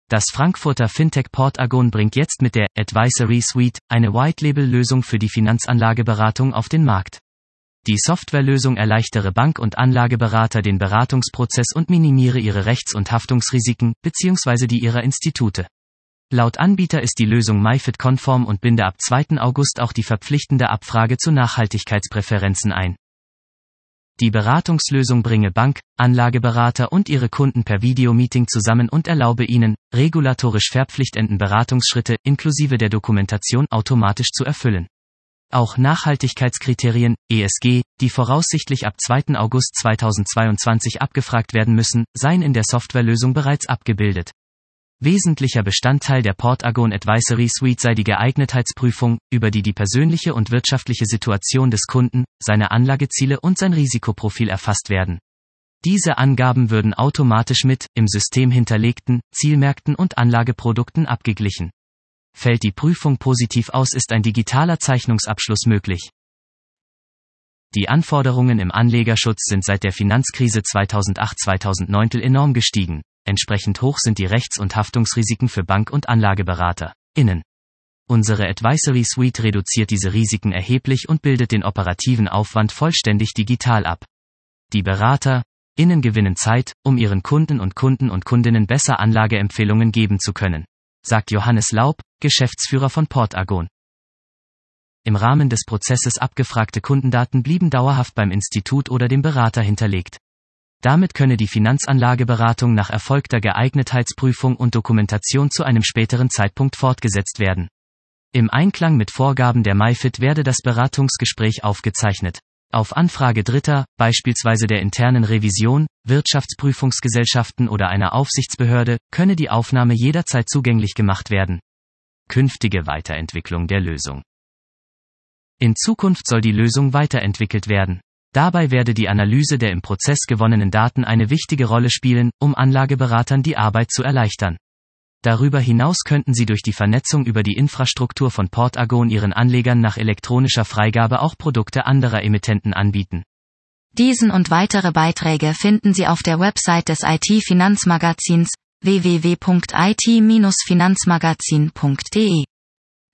Das Frankfurter Fintech Portagon bringt jetzt mit der Advisory Suite eine White-Label-Lösung für die Finanzanlageberatung auf den Markt. Die Softwarelösung erleichtere Bank- und Anlageberater den Beratungsprozess und minimiere ihre Rechts- und Haftungsrisiken bzw. die ihrer Institute. Laut Anbieter ist die Lösung MiFID-konform und binde ab 2. August auch die verpflichtende Abfrage zu Nachhaltigkeitspräferenzen ein. Die Beratungslösung bringe Bank, Anlageberater und ihre Kunden per Videomeeting zusammen und erlaube ihnen, regulatorisch verpflichtenden Beratungsschritte inklusive der Dokumentation automatisch zu erfüllen. Auch Nachhaltigkeitskriterien, ESG, die voraussichtlich ab 2. August 2022 abgefragt werden müssen, seien in der Softwarelösung bereits abgebildet. Wesentlicher Bestandteil der Portagon Advisory Suite sei die Geeignetheitsprüfung, über die persönliche und wirtschaftliche Situation des Kunden, seine Anlageziele und sein Risikoprofil erfasst werden. Diese Angaben würden automatisch mit im System hinterlegten Zielmärkten und Anlageprodukten abgeglichen. Fällt die Prüfung positiv aus, ist ein digitaler Zeichnungsabschluss möglich. Die Anforderungen im Anlegerschutz sind seit der Finanzkrise 2008/2009 enorm gestiegen. Entsprechend hoch sind die Rechts- und Haftungsrisiken für Bank- und Anlageberater innen. Unsere Advisory Suite reduziert diese Risiken erheblich und bildet den operativen Aufwand vollständig digital ab. Die Berater innen gewinnen Zeit, um ihren Kunden und Kundinnen besser Anlageempfehlungen geben zu können, sagt Johannes Laub, Geschäftsführer von Portagon. Im Rahmen des Prozesses abgefragte Kundendaten blieben dauerhaft beim Institut oder dem Berater hinterlegt. Damit könne die Finanzanlageberatung nach erfolgter Geeignetheitsprüfung und Dokumentation zu einem späteren Zeitpunkt fortgesetzt werden. Im Einklang mit Vorgaben der MiFID werde das Beratungsgespräch aufgezeichnet. Auf Anfrage Dritter, beispielsweise der internen Revision, Wirtschaftsprüfungsgesellschaften oder einer Aufsichtsbehörde, könne die Aufnahme jederzeit zugänglich gemacht werden. Künftige Weiterentwicklung der Lösung. In Zukunft soll die Lösung weiterentwickelt werden. Dabei werde die Analyse der im Prozess gewonnenen Daten eine wichtige Rolle spielen, um Anlageberatern die Arbeit zu erleichtern. Darüber hinaus könnten sie durch die Vernetzung über die Infrastruktur von Portagon ihren Anlegern nach elektronischer Freigabe auch Produkte anderer Emittenten anbieten. Diesen und weitere Beiträge finden Sie auf der Website des IT-Finanzmagazins www.it-finanzmagazin.de.